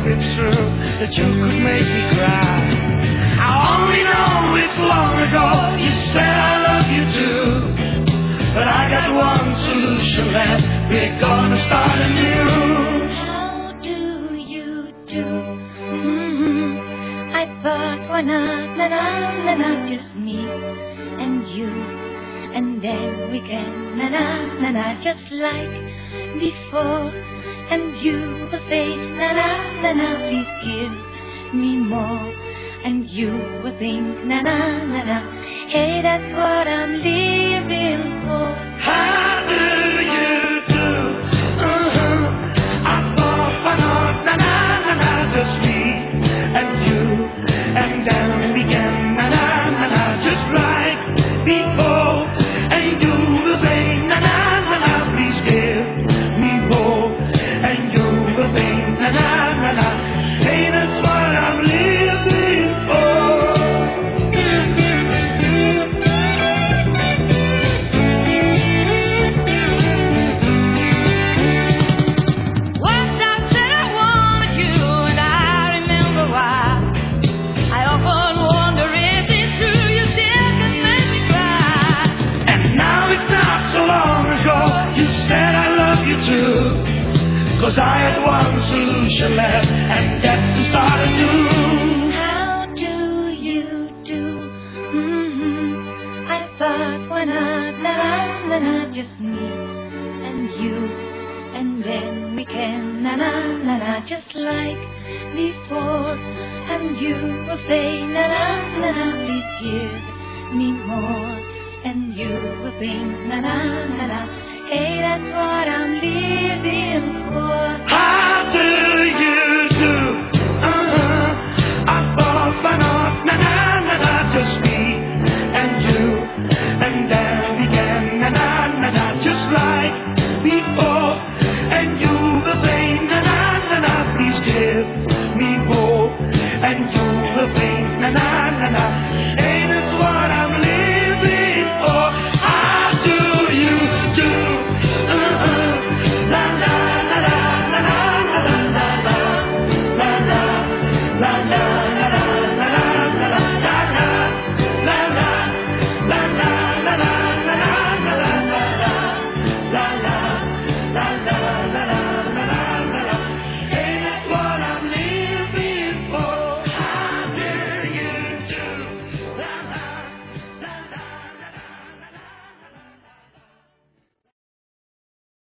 if it's true that you could make me cry. I only know it's long ago you said I love you too. But I got one solution left, we're gonna start anew. How do you do? I thought, why not, na-na, just me and you. And then we can, na-na, just like before. And you will say, na-na, please give me more. And you will think, na-na, hey, that's what I'm living for. How do you do? I thought, why not, na-na, just me and you. And then we can, na-na, just like before. And you will say, na-na, please give me more. And you will think, na-na, hey, that's what I'm living for. Once I said I wanted you, and I remember why. I often wonder if it's true you still can make me cry. And now it's not so long ago you said I love you too. 'Cause I had one solution left, and that's to start anew. How do you do? I thought, why not, na-na, just me and you. And then we can, na-na, just like before. And you will say, na-na, please give me more. And you will think, na-na, hey, that's what I'm living for. How do you do? I thought, why not, na-na, just me and you. And then we can, na-na, just like before. And you